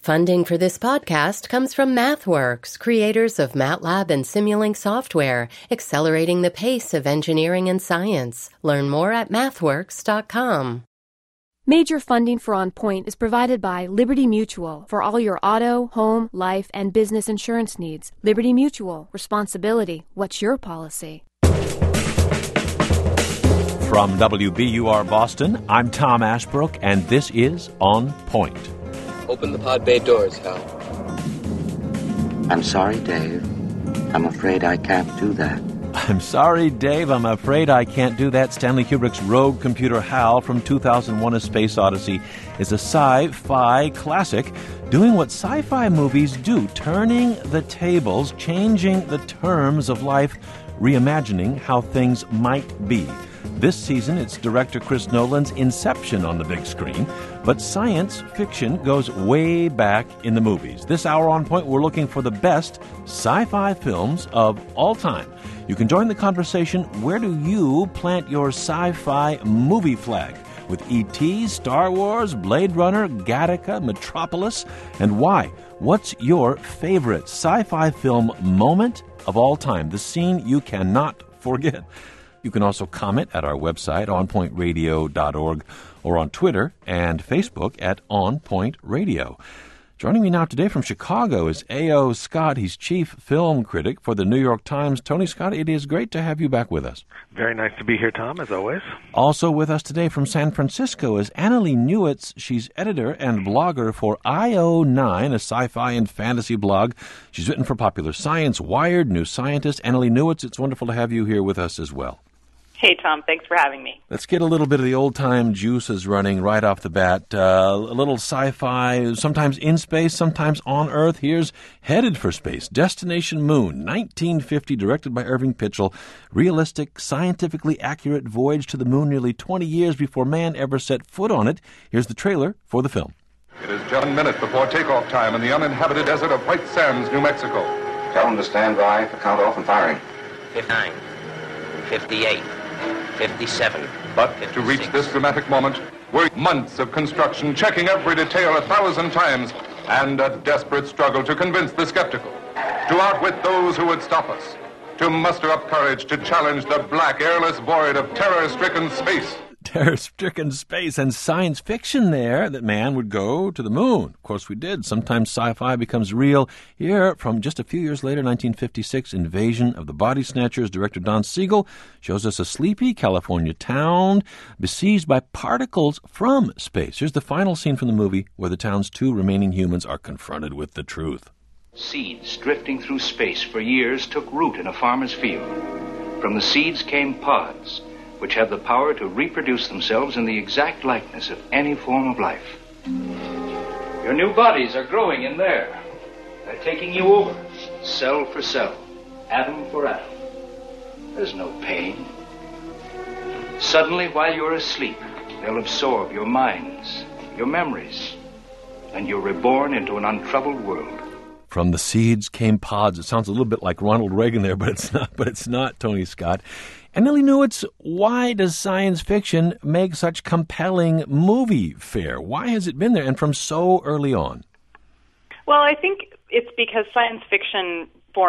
Funding for this podcast comes from MathWorks, creators of MATLAB and Simulink software, accelerating the pace of engineering and science. Learn more at mathworks.com. Major funding for On Point is provided by Liberty Mutual for all your auto, home, life, and business insurance needs. Liberty Mutual. Responsibility. What's your policy? From WBUR Boston, I'm Tom Ashbrook, and this is On Point. Open the pod bay doors, Hal. I'm sorry, Dave. I'm afraid I can't do that. I'm sorry, Dave. I'm afraid I can't do that. Stanley Kubrick's rogue computer HAL from 2001: A Space Odyssey is a sci-fi classic doing what sci-fi movies do, turning the tables, changing the terms of life, reimagining how things might be. This season, it's director Chris Nolan's Inception on the big screen, but science fiction goes way back in the movies. This hour On Point, we're looking for the best sci-fi films of all time. You can join the conversation. Where do you plant your sci-fi movie flag? With E.T., Star Wars, Blade Runner, Gattaca, Metropolis, and why? What's your favorite sci-fi film moment of all time? The scene you cannot forget. You can also comment at our website, onpointradio.org, or on Twitter and Facebook at On Point Radio. Joining me now today from Chicago is A.O. Scott. He's chief film critic for the New York Times. Tony Scott, it is great to have you back with us. Very nice to be here, Tom, as always. Also with us today from San Francisco is Annalee Newitz. She's editor and blogger for IO9, a sci-fi and fantasy blog. She's written for Popular Science, Wired, New Scientist. Annalee Newitz, it's wonderful to have you here with us as well. Hey, Tom. Thanks for having me. Let's get a little bit of the old-time juices running right off the bat. A little sci-fi, sometimes in space, sometimes on Earth. Here's Headed for Space, Destination Moon, 1950, directed by Irving Pitchell. Realistic, scientifically accurate voyage to the moon nearly 20 years before man ever set foot on it. Here's the trailer for the film. It is just 1 minute before takeoff time in the uninhabited desert of White Sands, New Mexico. Tell them to stand by for count-off and firing. 59, 58. 57. But 56. To reach this dramatic moment were months of construction, checking every detail 1,000 times, and a desperate struggle to convince the skeptical, to outwit those who would stop us, to muster up courage to challenge the black, airless void of terror-stricken space. Terror-stricken space and science fiction there that man would go to the moon. Of course we did. Sometimes sci-fi becomes real. Here, from just a few years later, 1956, Invasion of the Body Snatchers. Director Don Siegel shows us a sleepy California town besieged by particles from space. Here's the final scene from the movie where the town's 2 remaining humans are confronted with the truth. Seeds drifting through space for years took root in a farmer's field. From the seeds came pods, which have the power to reproduce themselves in the exact likeness of any form of life. Your new bodies are growing in there. They're taking you over, cell for cell, atom for atom. There's no pain. Suddenly, while you're asleep, they'll absorb your minds, your memories, and you're reborn into an untroubled world. From the seeds came pods. It sounds a little bit like Ronald Reagan there, but it's not, Tony Scott. Annalee Newitz, why does science fiction make such compelling movie fare? Why has it been there and from so early on? Well, I think it's because science fiction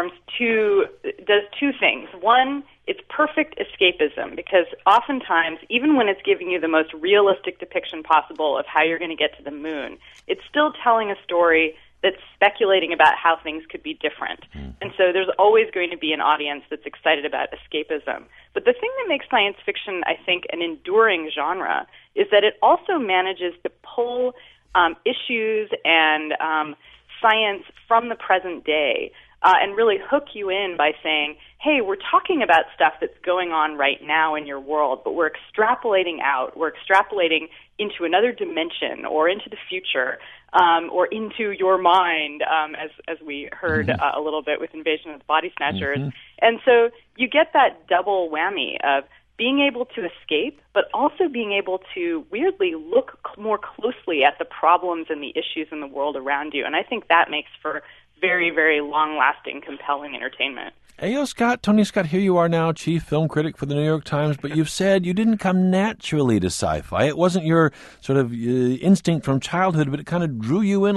does 2 things. One, it's perfect escapism, because oftentimes, even when it's giving you the most realistic depiction possible of how you're going to get to the moon, it's still telling a story that's speculating about how things could be different. And so there's always going to be an audience that's excited about escapism. But the thing that makes science fiction, I think, an enduring genre is that it also manages to pull issues and science from the present day and really hook you in by saying, hey, we're talking about stuff that's going on right now in your world, but we're extrapolating out. We're extrapolating into another dimension or into the future or into your mind, as we heard a little bit with Invasion of the Body Snatchers. And so you get that double whammy of being able to escape, but also being able to weirdly look more closely at the problems and the issues in the world around you. And I think that makes for very, very long-lasting, compelling entertainment. A.O. Scott, Tony Scott, here you are now, chief film critic for the New York Times, but you've said you didn't come naturally to sci-fi. It wasn't your sort of instinct from childhood, but it kind of drew you in like a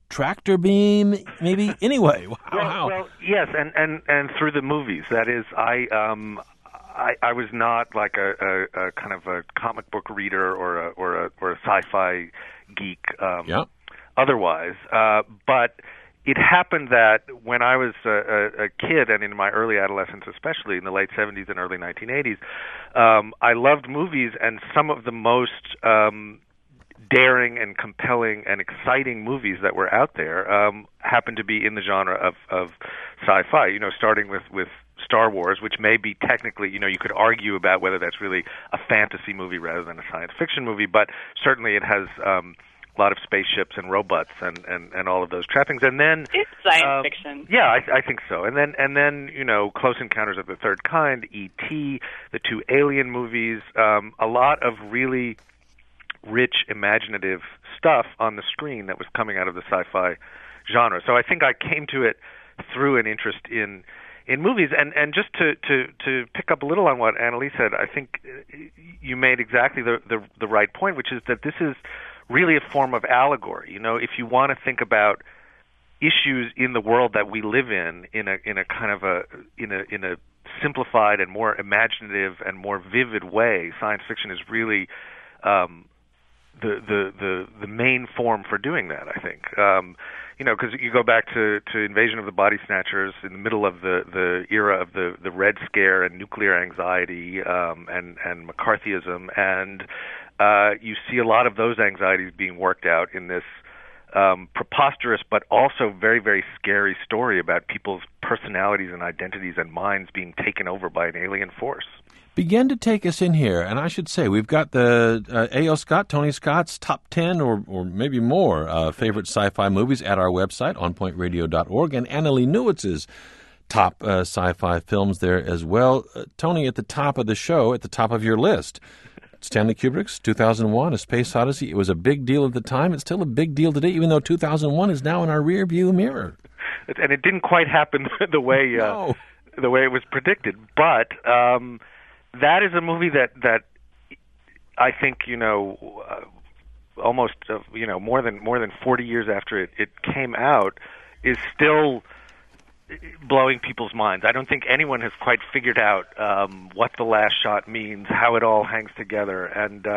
tractor beam, maybe? Anyway, wow. Well, yes, and through the movies. That is, I was not like a kind of a comic book reader or a sci-fi geek. Otherwise, but it happened that when I was a kid and in my early adolescence, especially in the late 70s and early 1980s, I loved movies, and some of the most daring and compelling and exciting movies that were out there happened to be in the genre of sci-fi, starting with Star Wars, which may be technically, you could argue about whether that's really a fantasy movie rather than a science fiction movie, but certainly it has a lot of spaceships and robots and all of those trappings. And then it's science fiction. Yeah, I think so. And then Close Encounters of the Third Kind, E.T., the two Alien movies, a lot of really rich, imaginative stuff on the screen that was coming out of the sci-fi genre. So I think I came to it through an interest in movies. And just to pick up a little on what Annalise said, I think you made exactly the right point, which is that this is really a form of allegory. If you want to think about issues in the world that we live in a kind of in a simplified and more imaginative and more vivid way, science fiction is really the main form for doing that, I think. Because you go back to Invasion of the Body Snatchers in the middle of the era of the Red Scare and nuclear anxiety and McCarthyism, and you see a lot of those anxieties being worked out in this preposterous but also very, very scary story about people's personalities and identities and minds being taken over by an alien force. Begin to take us in here, and I should say we've got the A.O. Scott, Tony Scott's top 10 or maybe more favorite sci-fi movies at our website, onpointradio.org, and Annalee Newitz's top sci-fi films there as well. Tony, at the top of the show, at the top of your list, Stanley Kubrick's 2001, A Space Odyssey. It was a big deal at the time. It's still a big deal today, even though 2001 is now in our rear-view mirror. And it didn't quite happen the way it was predicted, but that is a movie that I think almost more than 40 years after it came out is still blowing people's minds. I don't think anyone has quite figured out what the last shot means, how it all hangs together, and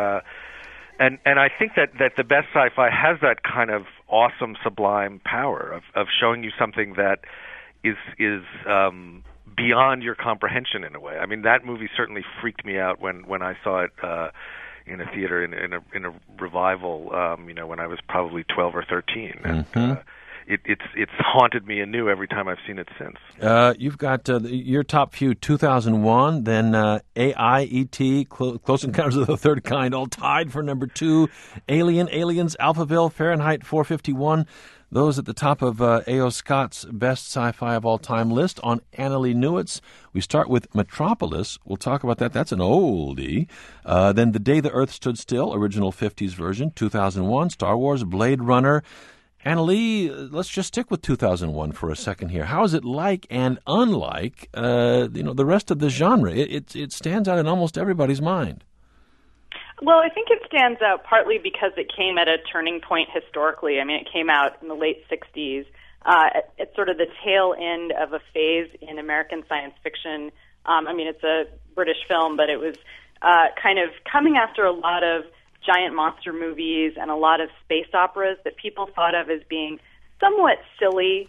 I think that the best sci-fi has that kind of awesome, sublime power of showing you something that is beyond your comprehension in a way. I mean, that movie certainly freaked me out when I saw it in a theater in a revival. When I was probably 12 or 13, and it's haunted me anew every time I've seen it since. You've got your top few: 2001, then AI, E.T., Close Encounters of the Third Kind, all tied for number 2. Aliens, Alphaville, Fahrenheit 451. Those at the top of A.O. Scott's best sci-fi of all time list. On Annalee Newitz, we start with Metropolis. We'll talk about that. That's an oldie. Then The Day the Earth Stood Still, original 50s version. 2001, Star Wars, Blade Runner. Annalee, let's just stick with 2001 for a second here. How is it like and unlike the rest of the genre? It stands out in almost everybody's mind. Well, I think it stands out partly because it came at a turning point historically. I mean, it came out in the late 60s at sort of the tail end of a phase in American science fiction. It's a British film, but it was kind of coming after a lot of giant monster movies and a lot of space operas that people thought of as being somewhat silly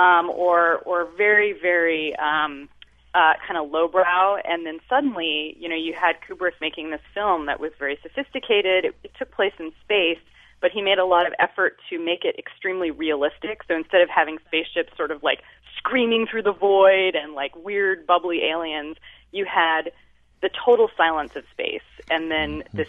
or very, very kind of lowbrow, and then suddenly, you had Kubrick making this film that was very sophisticated. It took place in space, but he made a lot of effort to make it extremely realistic. So instead of having spaceships sort of like screaming through the void and like weird, bubbly aliens, you had the total silence of space, and then this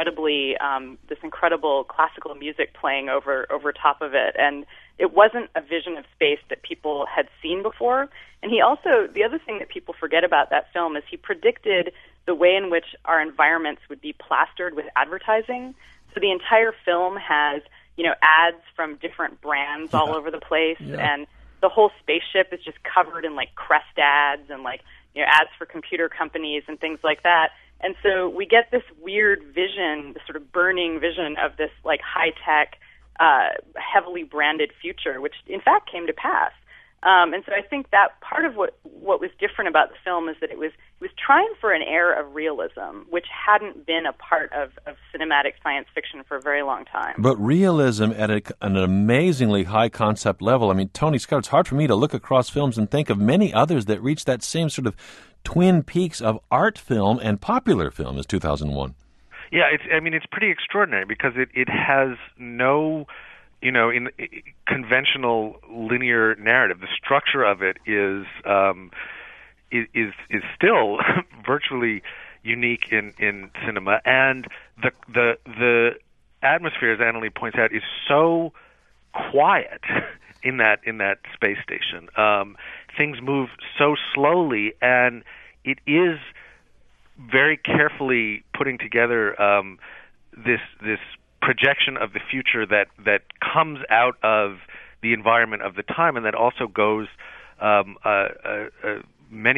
incredible classical music playing over top of it. And it wasn't a vision of space that people had seen before. And he also, the other thing that people forget about that film is he predicted the way in which our environments would be plastered with advertising. So the entire film has, ads from different brands all over the place, and the whole spaceship is just covered in like Crest ads and like, ads for computer companies and things like that. And so we get this weird vision, this sort of burning vision of this like high-tech, heavily branded future, which in fact came to pass. And so I think that part of what was different about the film is that it was trying for an air of realism, which hadn't been a part of cinematic science fiction for a very long time. But realism at an amazingly high concept level. I mean, Tony Scott, it's hard for me to look across films and think of many others that reach that same sort of twin peaks of art film and popular film as 2001. Yeah, it's pretty extraordinary because it has no, in conventional linear narrative. The structure of it is still virtually unique in cinema, and the atmosphere, as Annalee points out, is so quiet in that space station. Things move so slowly, and it is very carefully putting together this projection of the future that comes out of the environment of the time, and that also goes many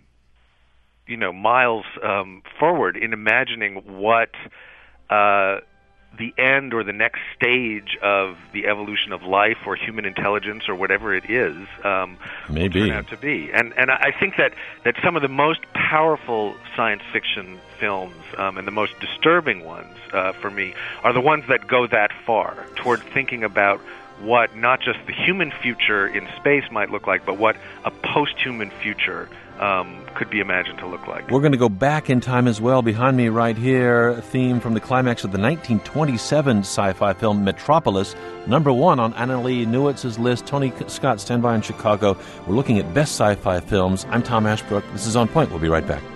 miles forward in imagining what the end or the next stage of the evolution of life or human intelligence or whatever it is will turn out to be. And I think that some of the most powerful science fiction films and the most disturbing ones for me are the ones that go that far toward thinking about what not just the human future in space might look like, but what a post-human future could be imagined to look like. We're going to go back in time as well. Behind me right here, a theme from the climax of the 1927 sci-fi film Metropolis, #1 on Annalee Newitz's list. Tony Scott, stand by in Chicago. We're looking at best sci-fi films. I'm Tom Ashbrook. This is On Point. We'll be right back.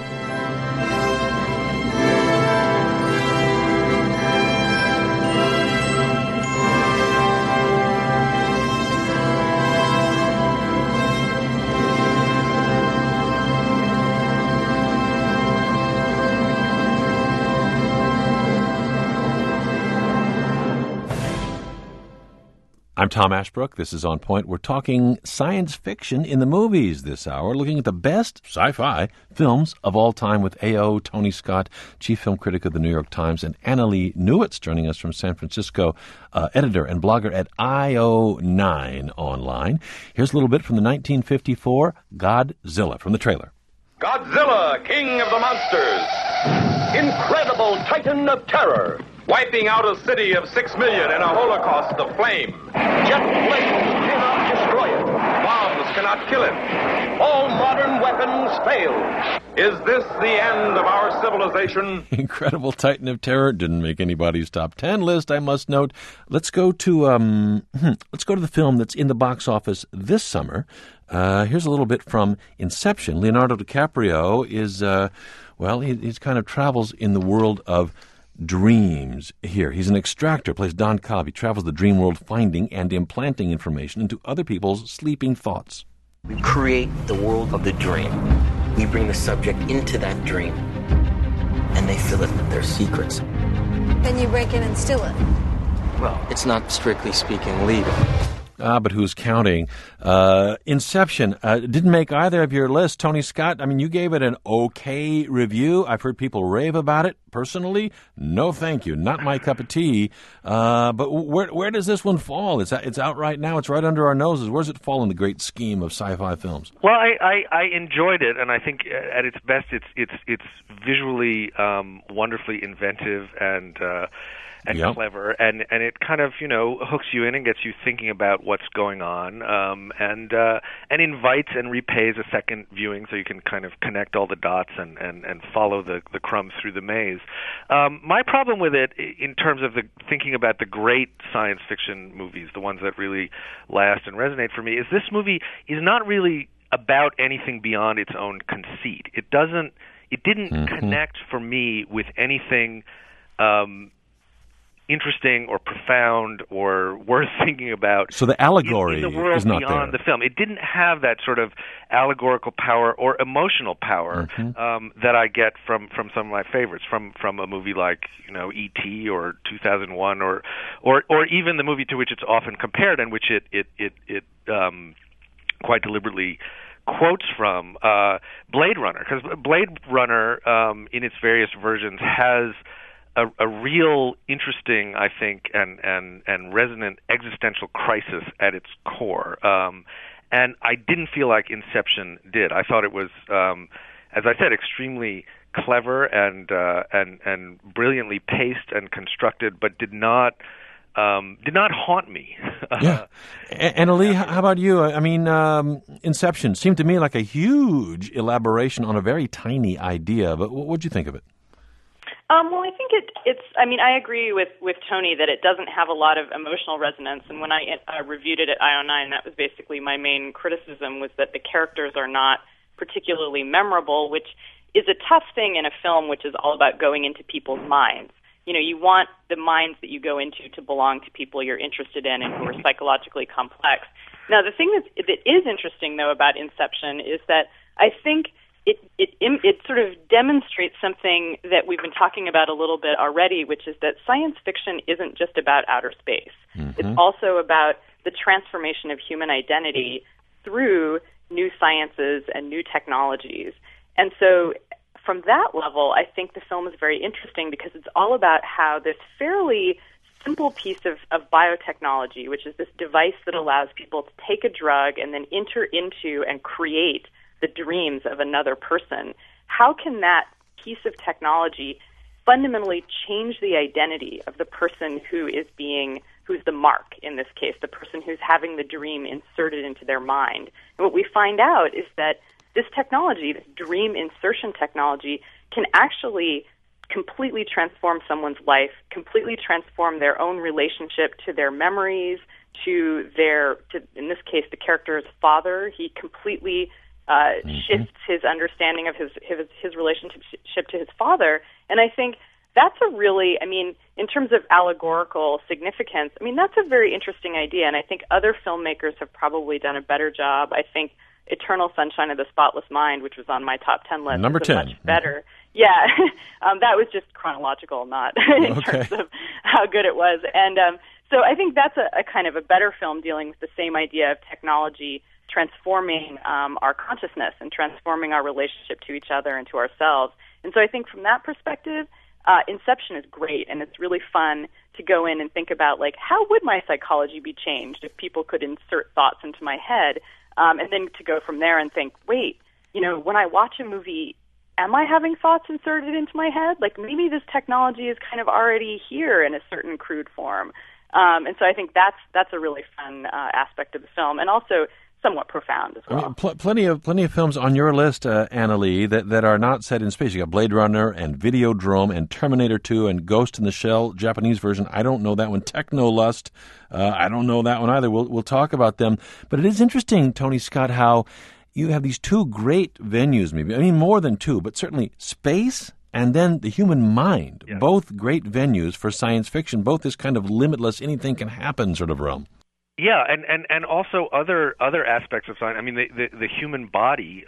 I'm Tom Ashbrook. This is On Point. We're talking science fiction in the movies this hour, looking at the best sci-fi films of all time with A.O. Tony Scott, chief film critic of the New York Times, and Annalee Newitz joining us from San Francisco, editor and blogger at IO9 Online. Here's a little bit from the 1954 Godzilla from the trailer. Godzilla, king of the monsters. Incredible titan of terror. Wiping out a city of 6 million in a holocaust of flame. Jet planes cannot destroy it. Bombs cannot kill it. All modern weapons fail. Is this the end of our civilization? Incredible titan of terror didn't make anybody's top 10 list, I must note. Let's go to the film that's in the box office this summer. Here's a little bit from Inception. Leonardo DiCaprio is, he kind of travels in the world of dreams here. He's an extractor, plays Don Cobb. He travels the dream world finding and implanting information into other people's sleeping thoughts. We create the world of the dream. We bring the subject into that dream, and they fill it with their secrets. Then you break in and steal it. Well, it's not strictly speaking legal. But who's counting? Inception didn't make either of your lists. Tony Scott, I mean, you gave it an okay review. I've heard people rave about it. Personally, no thank you. Not my cup of tea. But where does this one fall? It's out right now. It's right under our noses. Where does it fall in the great scheme of sci-fi films? Well, I enjoyed it, and I think at its best, it's visually wonderfully inventive and yep. clever, and it kind of hooks you in and gets you thinking about what's going on, and invites and repays a second viewing, so you can kind of connect all the dots and follow the crumbs through the maze. My problem with it, in terms of thinking about the great science fiction movies, the ones that really last and resonate for me, is this movie is not really about anything beyond its own conceit. It didn't connect for me with anything interesting or profound or worth thinking about. So the allegory in the world is not beyond there. The film. It didn't have that sort of allegorical power or emotional power that I get from some of my favorites, from a movie like E.T. or 2001 or even the movie to which it's often compared and which it quite deliberately quotes from, Blade Runner, because Blade Runner in its various versions has a real interesting, I think, and resonant existential crisis at its core. And I didn't feel like Inception did. I thought it was, as I said, extremely clever and brilliantly paced and constructed, but did not haunt me. Yeah. Annalee, how about you? I mean, Inception seemed to me like a huge elaboration on a very tiny idea, but what'd you think of it? Well, I think it's. I mean, I agree with Tony that it doesn't have a lot of emotional resonance. And when I reviewed it at IO9, that was basically my main criticism, was that the characters are not particularly memorable, which is a tough thing in a film which is all about going into people's minds. You know, you want the minds that you go into to belong to people you're interested in and who are psychologically complex. Now, the thing that is interesting, though, about Inception is that I think it sort of demonstrates something that we've been talking about a little bit already, which is that science fiction isn't just about outer space. Mm-hmm. It's also about the transformation of human identity through new sciences and new technologies. And so from that level, I think the film is very interesting because it's all about how this fairly simple piece of biotechnology, which is this device that allows people to take a drug and then enter into and create the dreams of another person, how can that piece of technology fundamentally change the identity of the person who's the mark in this case, the person who's having the dream inserted into their mind? And what we find out is that this technology, this dream insertion technology, can actually completely transform someone's life, completely transform their own relationship to their memories, to in this case, the character's father. He completely shifts his understanding of his relationship to his father. And I think that's a really, I mean, in terms of allegorical significance, I mean, that's a very interesting idea. And I think other filmmakers have probably done a better job. I think Eternal Sunshine of the Spotless Mind, which was on my top 10 list, number 10, much better. Yeah, that was just chronological, not in terms of how good it was. And so I think that's a kind of a better film dealing with the same idea of technology transforming our consciousness and transforming our relationship to each other and to ourselves. And so I think from that perspective, Inception is great, and it's really fun to go in and think about, like, how would my psychology be changed if people could insert thoughts into my head, and then to go from there and think, wait, you know, when I watch a movie, am I having thoughts inserted into my head? Like, maybe this technology is kind of already here in a certain crude form. And so I think that's a really fun aspect of the film, and also somewhat profound as well. I mean, plenty of films on your list, Annalee, that are not set in space. You got Blade Runner and Videodrome and Terminator 2 and Ghost in the Shell, Japanese version. I don't know that one. Technolust. I don't know that one either. We'll talk about them. But it is interesting, Tony Scott, how you have these two great venues, maybe. I mean, more than two, but certainly space and then the human mind. Yeah. Both great venues for science fiction, both this kind of limitless, anything can happen sort of realm. Yeah, and also other aspects of science. I mean, the human body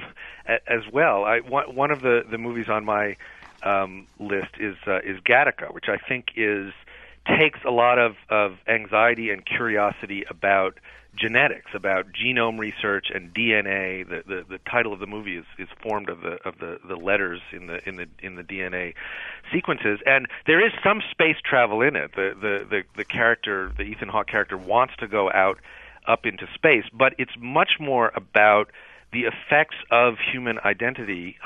as well. One of the movies on my list is Gattaca, which I think takes a lot of anxiety and curiosity about genetics, about genome research and DNA. The title of the movie is formed of the letters in the DNA sequences, and there is some space travel in it. The character, the Ethan Hawke character, wants to go up into space, but it's much more about the effects of human identity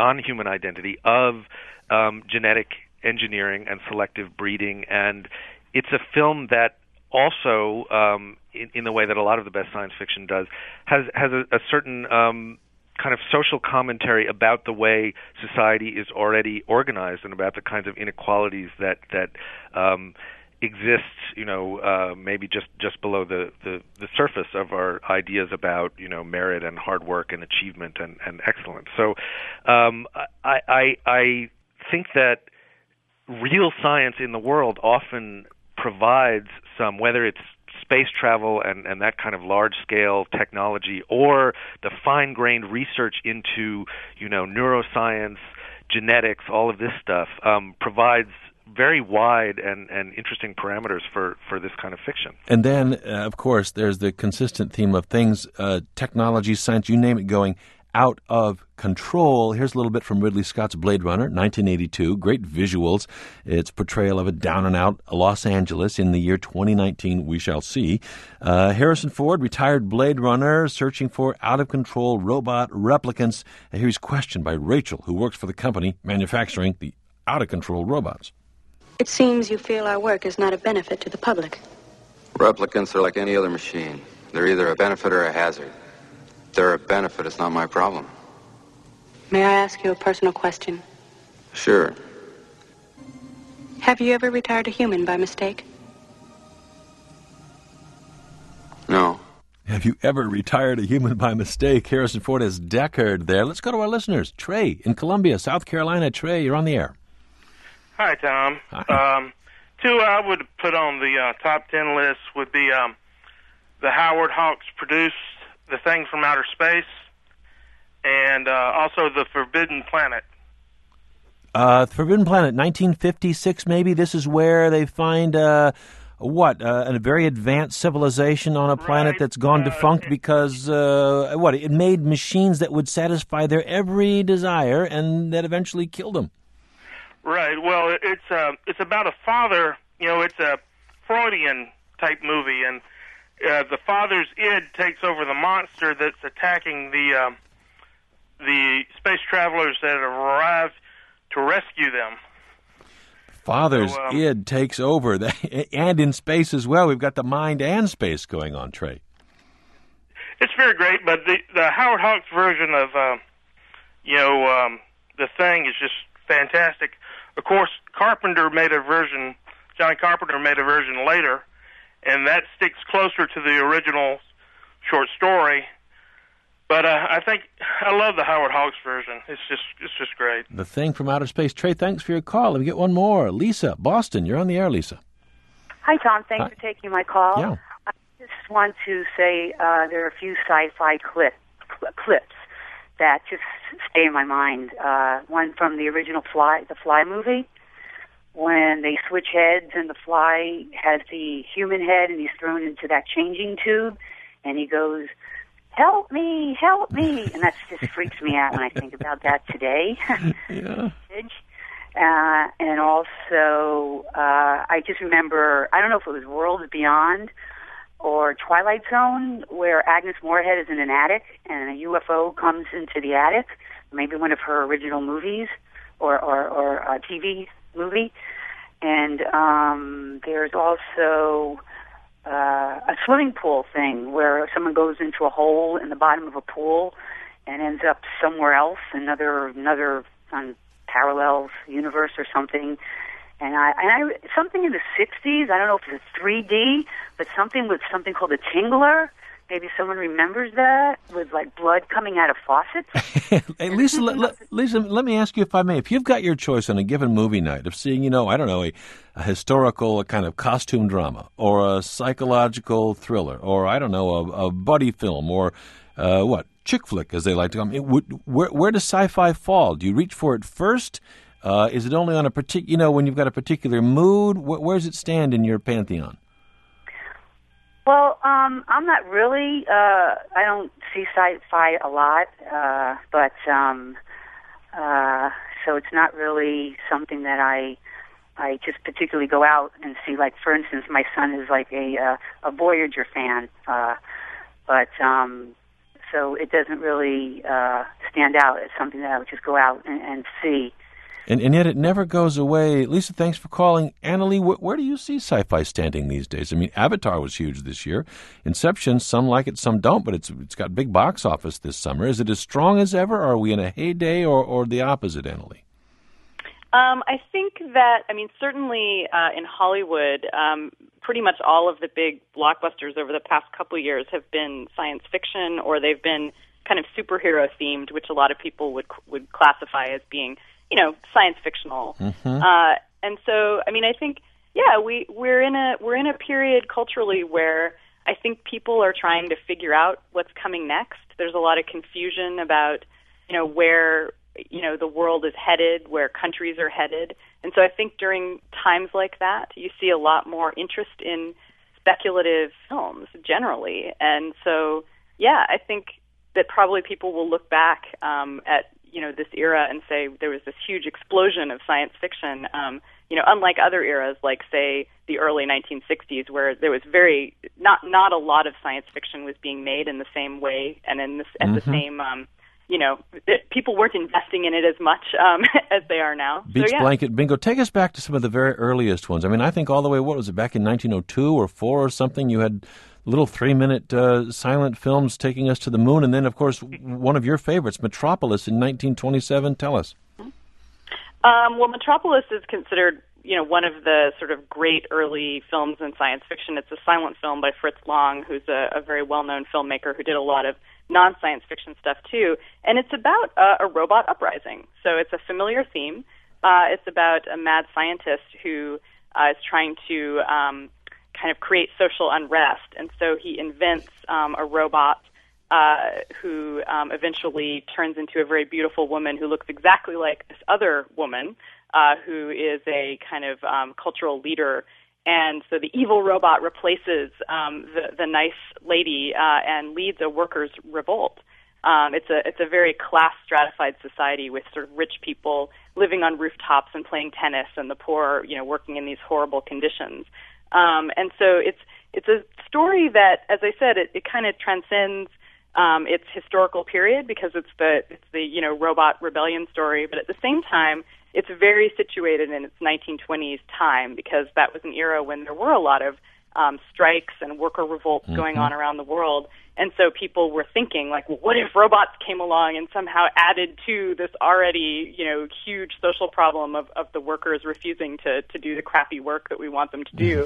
of genetic engineering and selective breeding, and it's a film that also, in the way that a lot of the best science fiction does, has a certain kind of social commentary about the way society is already organized and about the kinds of inequalities that exist, maybe just below the surface of our ideas about, merit and hard work and achievement and excellence. So I think that real science in the world often provides some, whether it's space travel and that kind of large-scale technology, or the fine-grained research into, neuroscience, genetics, all of this stuff, provides very wide and interesting parameters for this kind of fiction. And then, of course, there's the consistent theme of things, technology, science, you name it, going Out of Control. Here's a little bit from Ridley Scott's Blade Runner, 1982. Great visuals. Its portrayal of a down-and-out Los Angeles in the year 2019, we shall see. Harrison Ford, retired Blade Runner, searching for out-of-control robot replicants. And here's questioned by Rachel, who works for the company manufacturing the out-of-control robots. It seems you feel our work is not a benefit to the public. Replicants are like any other machine. They're either a benefit or a hazard. If they're a benefit, it's not my problem. May I ask you a personal question? Sure. Have you ever retired a human by mistake? No. Have you ever retired a human by mistake? Harrison Ford has Deckard there. Let's go to our listeners. Trey in Columbia, South Carolina. Trey, you're on the air. Hi, Tom. Hi. Two I would put on the top 10 list would be the Howard Hawks produced The Thing from Outer Space, and also The Forbidden Planet. Forbidden Planet, 1956 maybe. This is where they find, a very advanced civilization on a planet that's gone defunct because, it made machines that would satisfy their every desire and that eventually killed them. Right. Well, it's about a father. It's a Freudian-type movie, and the father's id takes over the monster that's attacking the space travelers that have arrived to rescue them. Father's id takes over, and in space as well. We've got the mind and space going on, Trey. It's very great, but the Howard Hawks version of The Thing is just fantastic. Of course, John Carpenter made a version later, and that sticks closer to the original short story. But I love the Howard Hawks version. It's just great. The Thing from Outer Space. Trey, thanks for your call. Let me get one more. Lisa, Boston, you're on the air, Lisa. Hi, Tom. Thanks for taking my call. Yeah. I just want to say there are a few sci-fi clips that just stay in my mind. One from the original the Fly movie, when they switch heads and the Fly has the human head and he's thrown into that changing tube, and he goes, "Help me, help me," and that just freaks me out when I think about that today. Yeah. And also, I just remember, I don't know if it was Worlds Beyond or Twilight Zone, where Agnes Moorehead is in an attic and a UFO comes into the attic, maybe one of her original movies or a TV movie. And there's also a swimming pool thing where someone goes into a hole in the bottom of a pool and ends up somewhere else, another parallel universe or something. And I something in the 60s, I don't know if it's 3D, but something called a tingler. Maybe someone remembers that, with like blood coming out of faucets. Hey, Lisa, Lisa, let me ask you, if I may, if you've got your choice on a given movie night of seeing, a historical kind of costume drama, or a psychological thriller, or a buddy film, or chick flick, as they like to call them, where does sci-fi fall? Do you reach for it first? Is it only on a particular, when you've got a particular mood? Where does it stand in your pantheon? Well, I'm not really. I don't see sci-fi a lot, but so it's not really something that I just particularly go out and see. Like, for instance, my son is like a Voyager fan, but so it doesn't really stand out as something that I would just go out and see. And yet it never goes away. Lisa, thanks for calling. Annalie, where do you see sci-fi standing these days? I mean, Avatar was huge this year. Inception, some like it, some don't, but it's got big box office this summer. Is it as strong as ever? Are we in a heyday or the opposite, Annalie? I think that, certainly in Hollywood, pretty much all of the big blockbusters over the past couple of years have been science fiction, or they've been kind of superhero themed, which a lot of people would classify as being, science fictional. Mm-hmm. And so, I think, we're in a period culturally where I think people are trying to figure out what's coming next. There's a lot of confusion about, where, the world is headed, where countries are headed. And so I think during times like that, you see a lot more interest in speculative films generally. And so, I think that probably people will look back at this era and say there was this huge explosion of science fiction. Unlike other eras, like say the early 1960s, where there was not a lot of science fiction was being made in the same way and at the same. People weren't investing in it as much as they are now. Beach Blanket Bingo. Take us back to some of the very earliest ones. I mean, I think all the way, what was it, back in 1902 or 4 or something, you had little 3-minute silent films taking us to the moon. And then, of course, one of your favorites, Metropolis in 1927. Tell us. Well, Metropolis is considered, one of the sort of great early films in science fiction. It's a silent film by Fritz Lang, who's a very well-known filmmaker who did a lot of non-science fiction stuff too. And it's about a robot uprising. So it's a familiar theme. It's about a mad scientist who is trying to kind of create social unrest. And so he invents a robot who eventually turns into a very beautiful woman who looks exactly like this other woman who is a kind of cultural leader. And so the evil robot replaces the nice lady and leads a workers' revolt. It's a very class-stratified society with sort of rich people living on rooftops and playing tennis, and the poor, working in these horrible conditions. And so it's a story that, as I said, it kind of transcends its historical period because it's the robot rebellion story, but at the same time, it's very situated in its 1920s time because that was an era when there were a lot of strikes and worker revolts going on around the world. And so people were thinking, like, well, what if robots came along and somehow added to this already, huge social problem of the workers refusing to do the crappy work that we want them to do?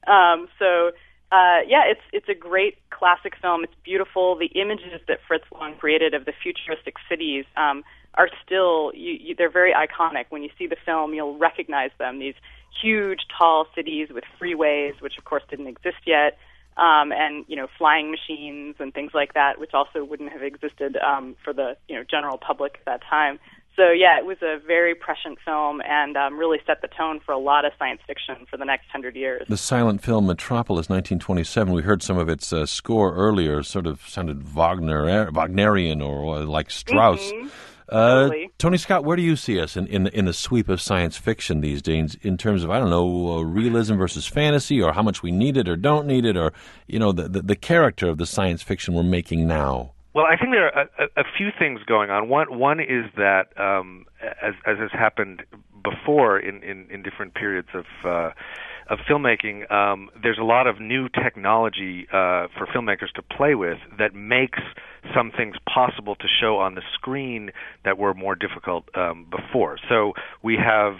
It's a great classic film. It's beautiful. The images that Fritz Lang created of the futuristic cities are still, they're very iconic. When you see the film, you'll recognize them. These huge, tall cities with freeways, which of course didn't exist yet, and flying machines and things like that, which also wouldn't have existed for the general public at that time. So it was a very prescient film and really set the tone for a lot of science fiction for the next 100 years. The silent film Metropolis, 1927. We heard some of its score earlier. Sort of sounded Wagnerian or like Strauss. Mm-hmm. Totally. Tony Scott, where do you see us in the sweep of science fiction these days in terms of, realism versus fantasy, or how much we need it or don't need it, or, the character of the science fiction we're making now? Well, I think there are a few things going on. One is that, as has happened before in different periods of filmmaking, there's a lot of new technology for filmmakers to play with that makes some things possible to show on the screen that were more difficult before. So we have,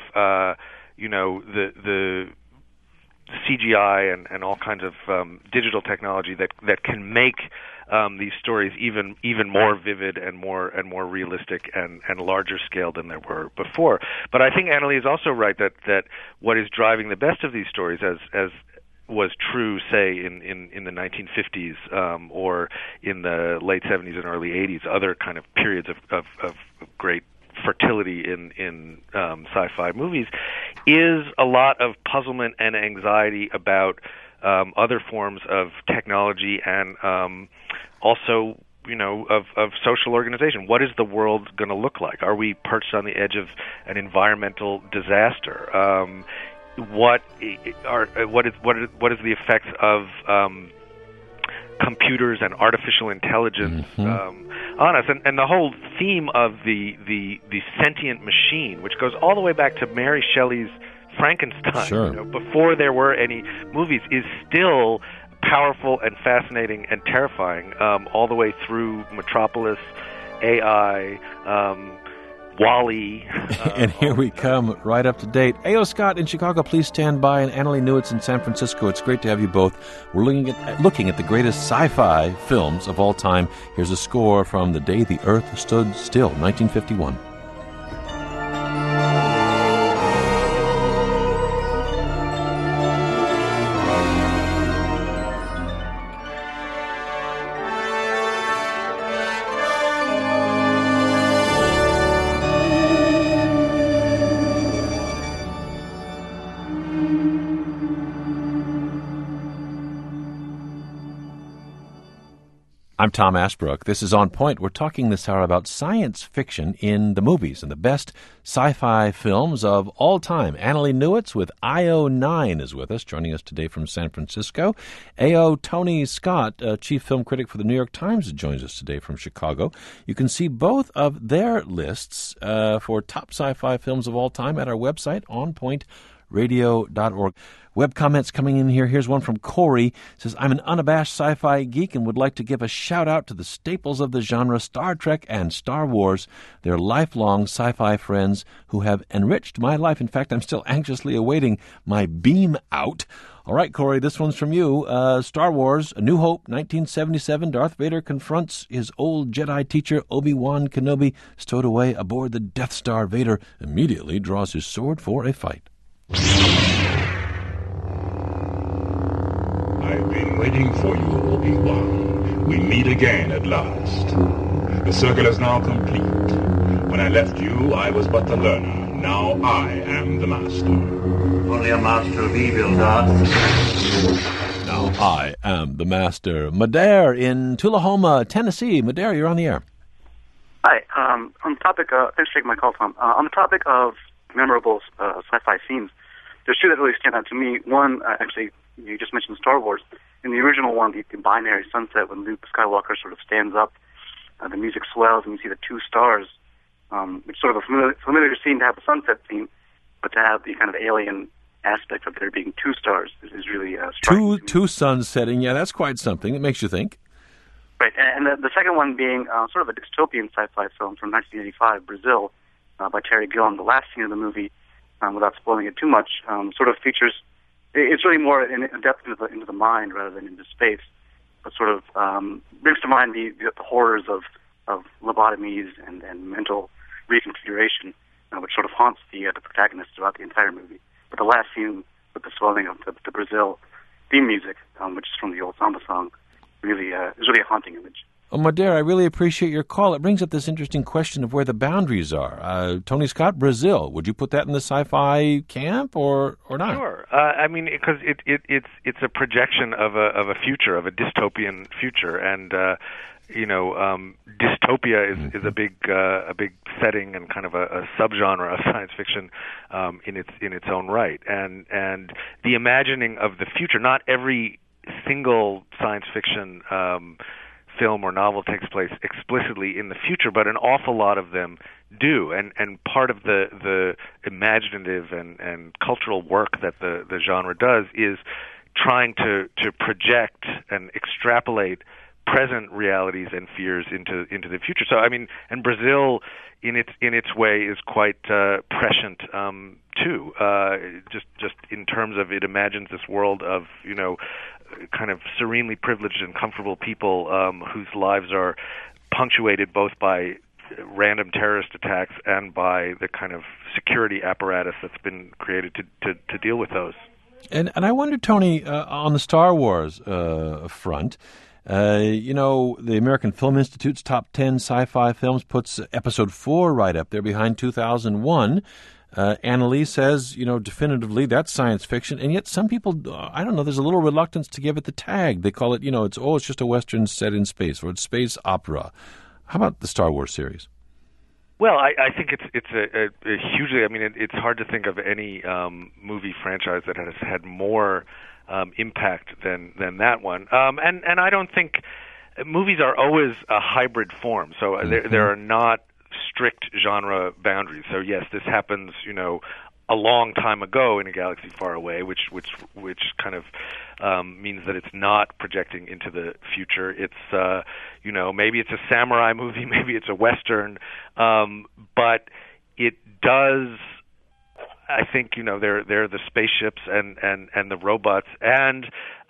the CGI and all kinds of digital technology that can make these stories even more vivid and more realistic and larger scale than they were before. But I think Annalee is also right that what is driving the best of these stories, as was true, say, in the 1950s or in the late 70s and early 80s, other kind of periods of great fertility in sci-fi movies, is a lot of puzzlement and anxiety about other forms of technology and also, of social organization. What is the world going to look like? Are we perched on the edge of an environmental disaster? What is the effects of computers and artificial intelligence on us? And the whole theme of the sentient machine, which goes all the way back to Mary Shelley's Frankenstein, sure. Before there were any movies, is still powerful and fascinating and terrifying, all the way through Metropolis, AI, WALL-E. And here we come, right up to date. A.O. Scott in Chicago, please stand by, and Annalee Newitz in San Francisco. It's great to have you both. We're looking at the greatest sci-fi films of all time. Here's a score from The Day the Earth Stood Still, 1951. I'm Tom Ashbrook. This is On Point. We're talking this hour about science fiction in the movies and the best sci-fi films of all time. Annalee Newitz with IO9 is with us, joining us today from San Francisco. A.O. Tony Scott, chief film critic for the New York Times, joins us today from Chicago. You can see both of their lists for top sci-fi films of all time at our website, onpointradio.org. Web comments coming in here. Here's one from Corey. It says, I'm an unabashed sci-fi geek and would like to give a shout-out to the staples of the genre, Star Trek and Star Wars. They're lifelong sci-fi friends who have enriched my life. In fact, I'm still anxiously awaiting my beam out. All right, Corey, this one's from you. Star Wars, A New Hope, 1977. Darth Vader confronts his old Jedi teacher, Obi-Wan Kenobi, stowed away aboard the Death Star. Vader immediately draws his sword for a fight. I've been waiting for you, Obi-Wan. We meet again at last. The circle is now complete. When I left you, I was but the learner. Now I am the master. Only a master of evil, Darth. Now I am the master. Madair in Tullahoma, Tennessee. Madair, you're on the air. Hi. On the topic, thanks for taking my call, Tom. On the topic of memorable sci-fi scenes, there's two that really stand out to me. One, actually, you just mentioned Star Wars. In the original one, the binary sunset, when Luke Skywalker sort of stands up, the music swells, and you see the two stars, which is sort of a familiar scene to have a sunset scene, but to have the kind of alien aspect of there being two stars is really striking. Two suns setting. Yeah, that's quite something. It makes you think. Right, and the second one being sort of a dystopian sci-fi film from 1985, Brazil, by Terry Gilliam. The last scene of the movie, without spoiling it too much, sort of features. It's really more in depth into the mind rather than into space, but sort of brings to mind the horrors of lobotomies and mental reconfiguration, which sort of haunts the protagonist throughout the entire movie. But the last scene with the swelling of the Brazil theme music, which is from the old samba song, really is really a haunting image. Oh, Madair, I really appreciate your call. It brings up this interesting question of where the boundaries are. Tony Scott, Brazil, would you put that in the sci-fi camp or not? Sure. I mean, because it's a projection of a future, of a dystopian future, and dystopia is a big setting and kind of a subgenre of science fiction in its own right, and the imagining of the future. Not every single science fiction film or novel takes place explicitly in the future, but an awful lot of them do, and part of the imaginative and cultural work that the genre does is trying to project and extrapolate present realities and fears into the future. So I mean, and Brazil in its way is quite prescient too. Just in terms of it imagines this world of kind of serenely privileged and comfortable people whose lives are punctuated both by random terrorist attacks and by the kind of security apparatus that's been created to deal with those. And I wonder, Tony, on the Star Wars front, the American Film Institute's top 10 sci-fi films puts Episode 4 right up there behind 2001. Annalee says, definitively that's science fiction, and yet some people, I don't know, there's a little reluctance to give it the tag. They call it, it's just a Western set in space, or it's space opera. How about the Star Wars series? Well, I think it's a hugely. I mean, it's hard to think of any movie franchise that has had more impact than that one. And I don't think movies are always a hybrid form. So there are not strict genre boundaries. So yes, this happens, a long time ago in a galaxy far away, which kind of means that it's not projecting into the future. It's maybe it's a samurai movie, maybe it's a western, but it does. I think they're the spaceships and the robots and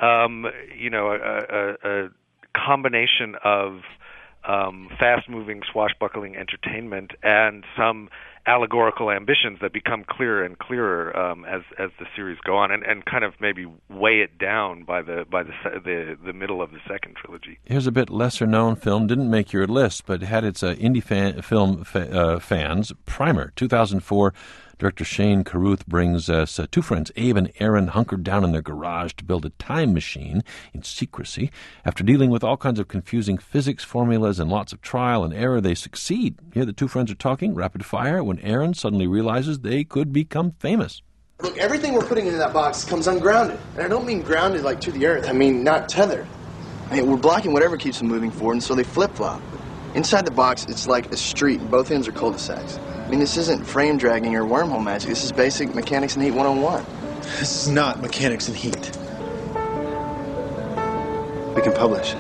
a combination of fast-moving, swashbuckling entertainment and some allegorical ambitions that become clearer and clearer as the series go on, and kind of maybe weigh it down by the middle of the second trilogy. Here's a bit lesser-known film, didn't make your list, but had its indie film fans. Primer, 2004, Director Shane Carruth brings us two friends, Abe and Aaron, hunkered down in their garage to build a time machine in secrecy. After dealing with all kinds of confusing physics formulas and lots of trial and error, they succeed. Here the two friends are talking, rapid fire, when Aaron suddenly realizes they could become famous. Look, everything we're putting into that box comes ungrounded. And I don't mean grounded like to the earth. I mean not tethered. I mean, we're blocking whatever keeps them moving forward, and so they flip-flop. Inside the box, it's like a street. Both ends are cul-de-sacs. I mean, this isn't frame dragging or wormhole magic. This is basic mechanics and heat 101. This is not mechanics and heat. We can publish.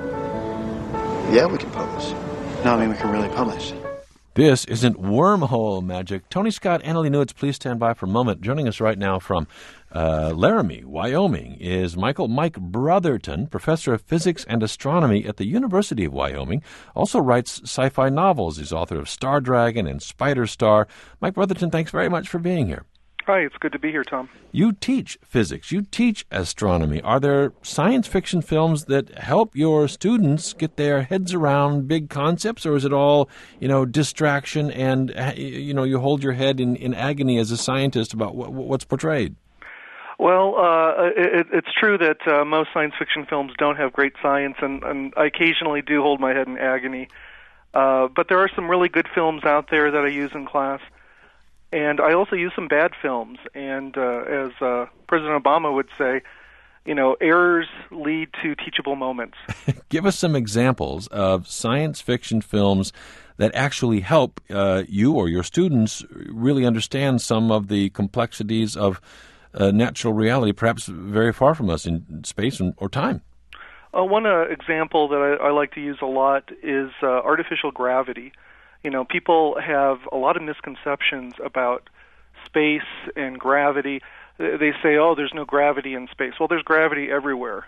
Yeah, we can publish. No, I mean, we can really publish. This isn't wormhole magic. Tony Scott, Annalee Newitz, please stand by for a moment. Joining us right now from Laramie, Wyoming, is Mike Brotherton, professor of physics and astronomy at the University of Wyoming. Also writes sci-fi novels. He's author of Star Dragon and Spider Star. Mike Brotherton, thanks very much for being here. Hi, it's good to be here, Tom. You teach physics. You teach astronomy. Are there science fiction films that help your students get their heads around big concepts, or is it all, distraction and, you hold your head in agony as a scientist about what's portrayed? Well, it's true that most science fiction films don't have great science, and I occasionally do hold my head in agony. But there are some really good films out there that I use in class. And I also use some bad films, and as President Obama would say, errors lead to teachable moments. Give us some examples of science fiction films that actually help you or your students really understand some of the complexities of natural reality, perhaps very far from us in space or time. One example that I like to use a lot is artificial gravity. People have a lot of misconceptions about space and gravity. They say, there's no gravity in space. Well, there's gravity everywhere.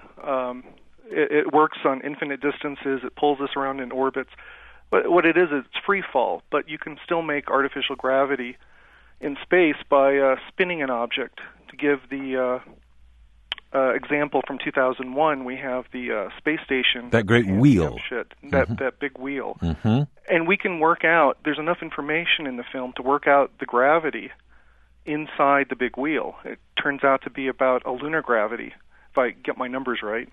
It works on infinite distances. It pulls us around in orbits. But what it is, it's free fall. But you can still make artificial gravity in space by spinning an object. To give the example from 2001, we have the space station. That great wheel. That big wheel. Mm-hmm. And we can work out, there's enough information in the film to work out the gravity inside the big wheel. It turns out to be about a lunar gravity, if I get my numbers right.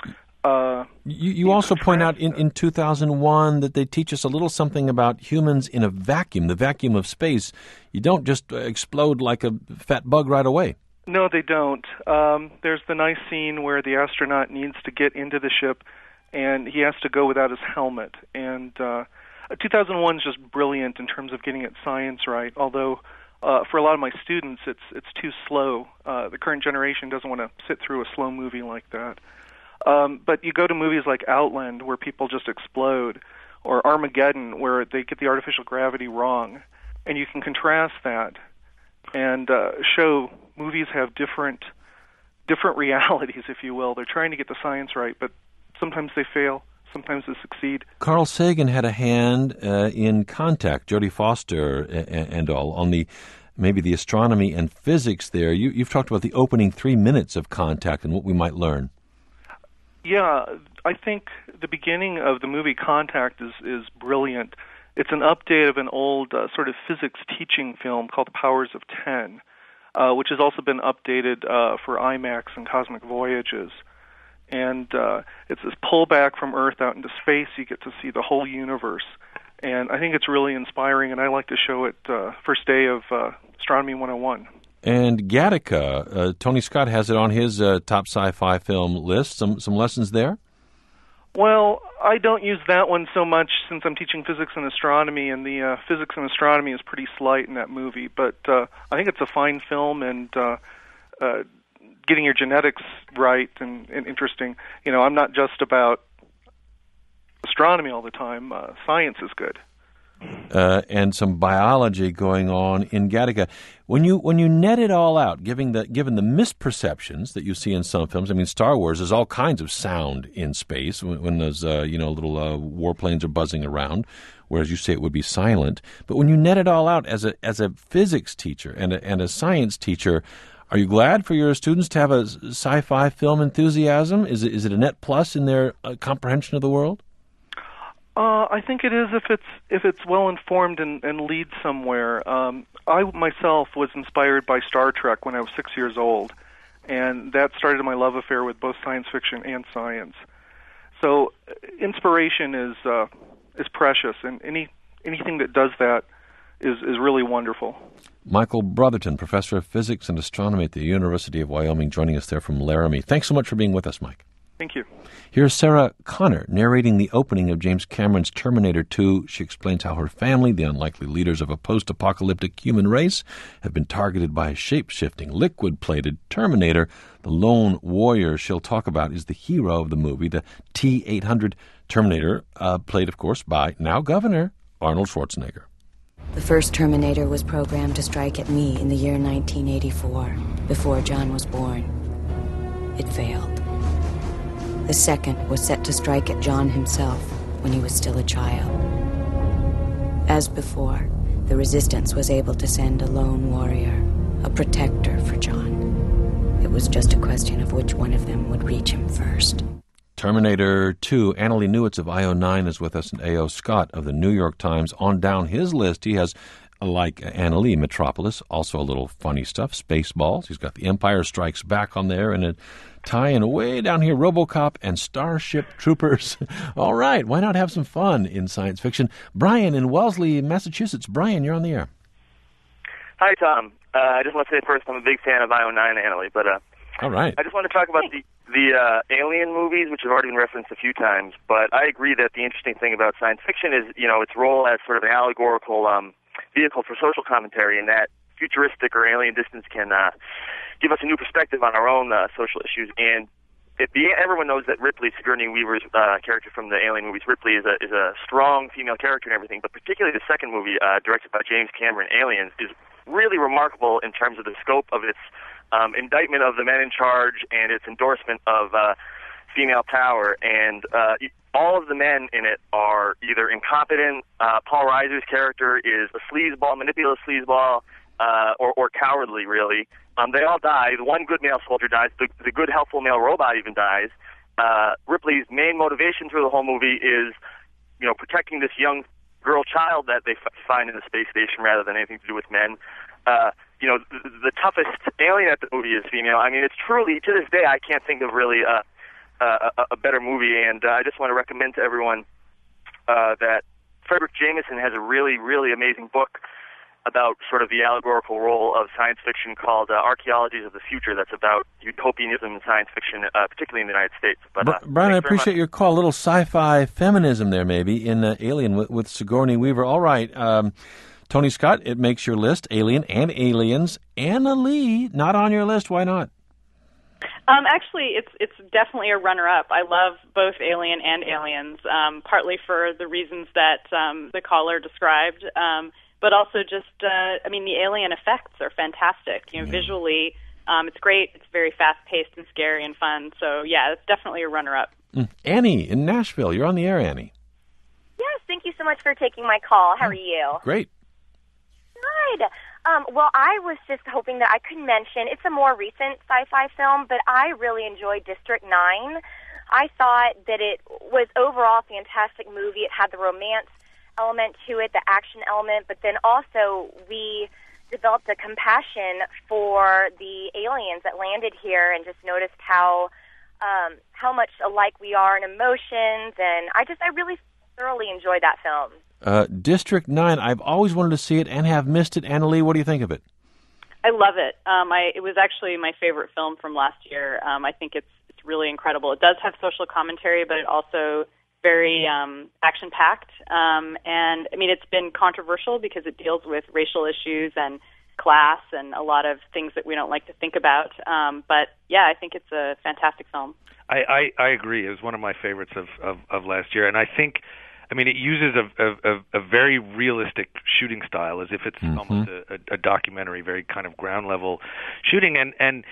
You also point out in 2001 that they teach us a little something about humans in a vacuum, the vacuum of space. You don't just explode like a fat bug right away. No, they don't. There's the nice scene where the astronaut needs to get into the ship, and he has to go without his helmet. And 2001 is just brilliant in terms of getting its science right, although for a lot of my students it's too slow. The current generation doesn't want to sit through a slow movie like that. But you go to movies like Outland, where people just explode, or Armageddon, where they get the artificial gravity wrong, and you can contrast that and show movies have different realities, if you will. They're trying to get the science right, but sometimes they fail, sometimes they succeed. Carl Sagan had a hand in Contact, Jodie Foster and all, on maybe the astronomy and physics there. You've talked about the opening 3 minutes of Contact and what we might learn. Yeah, I think the beginning of the movie Contact is brilliant. It's an update of an old sort of physics teaching film called The Powers of Ten, which has also been updated for IMAX and Cosmic Voyages. And it's this pullback from Earth out into space. You get to see the whole universe. And I think it's really inspiring, and I like to show it first day of Astronomy 101. And Gattaca, Tony Scott has it on his top sci-fi film list. Some lessons there? Well, I don't use that one so much since I'm teaching physics and astronomy, and the physics and astronomy is pretty slight in that movie. But I think it's a fine film, and getting your genetics right and interesting. I'm not just about astronomy all the time. Science is good. And some biology going on in Gattaca. When you net it all out, given the misperceptions that you see in some films, I mean, Star Wars, there's all kinds of sound in space when those little warplanes are buzzing around, whereas you say it would be silent. But when you net it all out as a physics teacher and a science teacher, are you glad for your students to have a sci-fi film enthusiasm? Is it a net plus in their comprehension of the world? I think it is if it's well informed and leads somewhere. I myself was inspired by Star Trek when I was 6 years old, and that started my love affair with both science fiction and science. So inspiration is precious, and anything that does that is really wonderful. Michael Brotherton, professor of physics and astronomy at the University of Wyoming, joining us there from Laramie. Thanks so much for being with us, Mike. Thank you. Here's Sarah Connor narrating the opening of James Cameron's Terminator 2. She explains how her family, the unlikely leaders of a post-apocalyptic human race, have been targeted by a shape-shifting, liquid-plated Terminator. The lone warrior she'll talk about is the hero of the movie, the T-800 Terminator, played, of course, by now Governor Arnold Schwarzenegger. The first Terminator was programmed to strike at me in the year 1984, before John was born. It failed. The second was set to strike at John himself when he was still a child. As before, the Resistance was able to send a lone warrior, a protector for John. It was just a question of which one of them would reach him first. Terminator 2. Annalee Newitz of IO9 is with us, and A.O. Scott of the New York Times. On down his list, he has, like Annalee, Metropolis, also a little funny stuff, Spaceballs. He's got The Empire Strikes Back on there, and a tie-in way down here, RoboCop and Starship Troopers. All right, why not have some fun in science fiction? Brian in Wellesley, Massachusetts. Brian, you're on the air. Hi, Tom. I just want to say first I'm a big fan of IO9, Annalee, but all right. I just want to talk about the Alien movies, which have already been referenced a few times, but I agree that the interesting thing about science fiction is, its role as sort of an allegorical vehicle for social commentary, and that futuristic or alien distance can give us a new perspective on our own social issues. And everyone knows that Ripley, Sigourney Weaver's character from the Alien movies, Ripley is a strong female character and everything, but particularly the second movie, directed by James Cameron, Aliens, is really remarkable in terms of the scope of its indictment of the men in charge and its endorsement of female power. And all of the men in it are either incompetent, Paul Reiser's character is a sleazeball, manipulative sleazeball, or cowardly, really. They all die. The one good male soldier dies. The good, helpful male robot even dies. Ripley's main motivation through the whole movie is, protecting this young girl child that they find in the space station rather than anything to do with men. The toughest alien at the movie is female. I mean, it's truly, to this day, I can't think of really a better movie, and I just want to recommend to everyone that Frederick Jameson has a really, really amazing book about sort of the allegorical role of science fiction called Archaeologies of the Future, that's about utopianism in science fiction, particularly in the United States. But Brian, I appreciate your call. A little sci-fi feminism there, maybe, in Alien with Sigourney Weaver. All right. Tony Scott, it makes your list, Alien and Aliens. Annalee, not on your list. Why not? Actually, it's definitely a runner-up. I love both Alien and Aliens, partly for the reasons that the caller described, but also just, the alien effects are fantastic. Visually, it's great. It's very fast-paced and scary and fun. So, yeah, it's definitely a runner-up. Annie in Nashville. You're on the air, Annie. Yes, thank you so much for taking my call. How are you? Great. Good. Well, I was just hoping that I could mention, it's a more recent sci-fi film, but I really enjoyed District 9. I thought that it was overall a fantastic movie. It had the romance element to it, the action element, but then also we developed a compassion for the aliens that landed here and just noticed how much alike we are in emotions, and I really thoroughly enjoyed that film. District 9, I've always wanted to see it and have missed it. Annalee, what do you think of it? I love it. It was actually my favorite film from last year. I think it's really incredible. It does have social commentary, but it also very action-packed. And, it's been controversial because it deals with racial issues and class and a lot of things that we don't like to think about. But, yeah, I think it's a fantastic film. I agree. It was one of my favorites of last year. And I think, it uses a very realistic shooting style, as if it's almost a documentary, very kind of ground-level shooting. And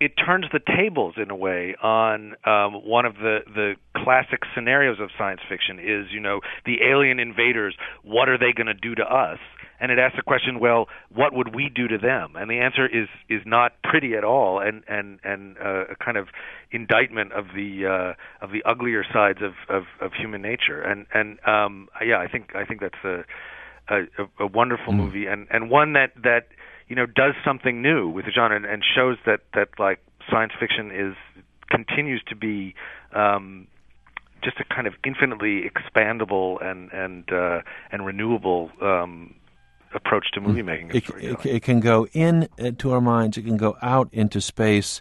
it turns the tables in a way on one of the classic scenarios of science fiction is, the alien invaders, what are they going to do to us? And it asks the question, well, what would we do to them? And the answer is not pretty at all, and a kind of indictment of the uglier sides of human nature. And I think that's a wonderful movie, and one that does something new with the genre and shows that like science fiction continues to be just a kind of infinitely expandable and renewable approach to movie making. It can go into our minds. It can go out into space.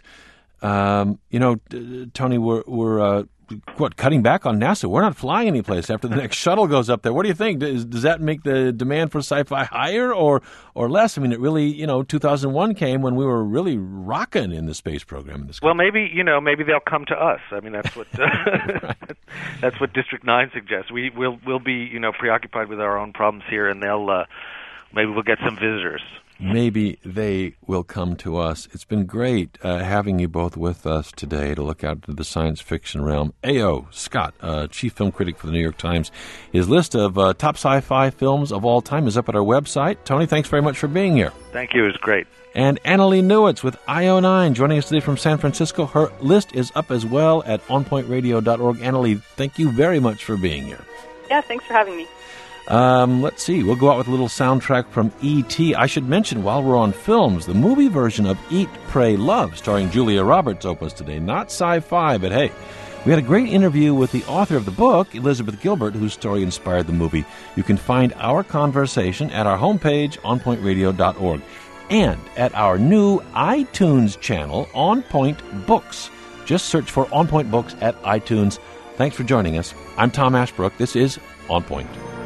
Tony, we're cutting back on NASA. We're not flying anyplace after the next shuttle goes up there. What do you think? Does that make the demand for sci-fi higher or less? I mean, it really, 2001 came when we were really rocking in the space program. Well, maybe they'll come to us. I mean, that's what that's what District 9 suggests. We'll be preoccupied with our own problems here, and maybe we'll get some visitors. Maybe they will come to us. It's been great having you both with us today to look out into the science fiction realm. A.O. Scott, chief film critic for the New York Times. His list of top sci-fi films of all time is up at our website. Tony, thanks very much for being here. Thank you. It was great. And Annalee Newitz with IO9 joining us today from San Francisco. Her list is up as well at onpointradio.org. Annalee, thank you very much for being here. Yeah, thanks for having me. Let's see. We'll go out with a little soundtrack from E.T. I should mention, while we're on films, the movie version of Eat, Pray, Love, starring Julia Roberts, opens today. Not sci-fi, but hey, we had a great interview with the author of the book, Elizabeth Gilbert, whose story inspired the movie. You can find our conversation at our homepage, onpointradio.org, and at our new iTunes channel, On Point Books. Just search for On Point Books at iTunes. Thanks for joining us. I'm Tom Ashbrook. This is On Point.